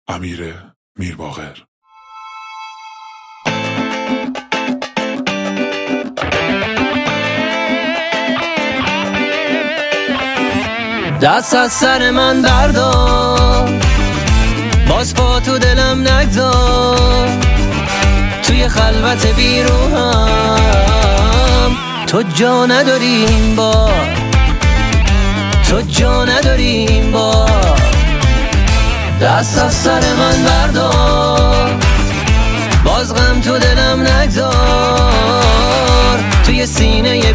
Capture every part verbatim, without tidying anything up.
امیر میرباقر. دست از سر من بردار، باز پا تو دلم نگذار، توی خلوت بیروحم تو جا نداری این بار، تو جا نداری این بار. دست از سر من بردار، باز غم تو دلم نگذار، توی سینه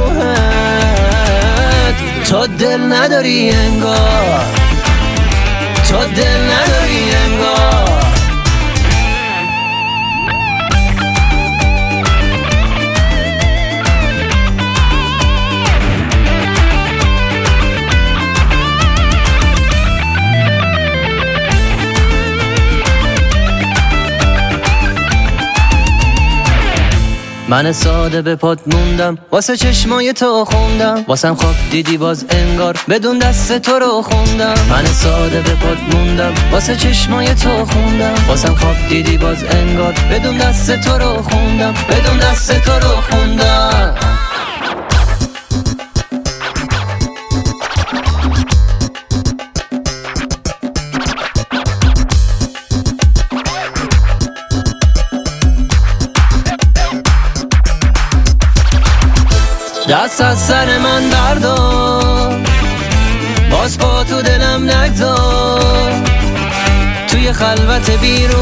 بیروحت تو دل نداری انگار، تو دل نداری انگار. من ساده به پات موندم، واسه چشمای تو خوندم، واسم خواب دیدی باز انگار بدون دست تو رو خوندم. من ساده به پات موندم، واسه چشمای تو خوندم، واسم خواب دیدی باز انگار بدون دست تو رو خوندم، بدون دست تو رو خوندم. دست از سر من بردار، باز پا تو دلم نگذار، توی خلوت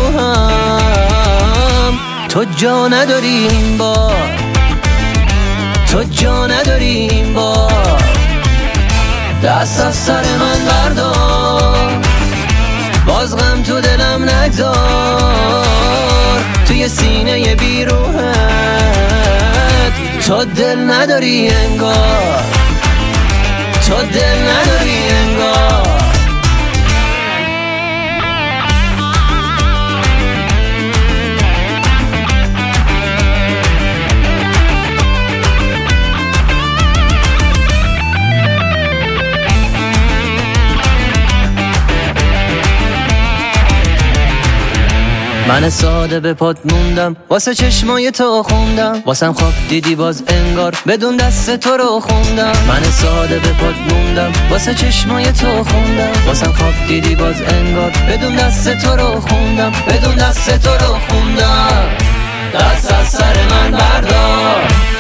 بیروحم تو جا نداری این بار، تو جا نداری این بار. دست از سر من بردار، باز غم تو دلم نگذار، توی سینه بیروحم تو دل نداری انگار، تو دل نداری انگار. من ساده به پات موندم، واسه چشمای تو خوندم، واسم خواب دیدی باز انگار بدون دست تو رو خوندم. من ساده به پات موندم، واسه چشمای تو خوندم، واسم خواب دیدی باز انگار بدون دست تو رو خوندم، بدون دست تو رو خوندم. دست از سر من بردار،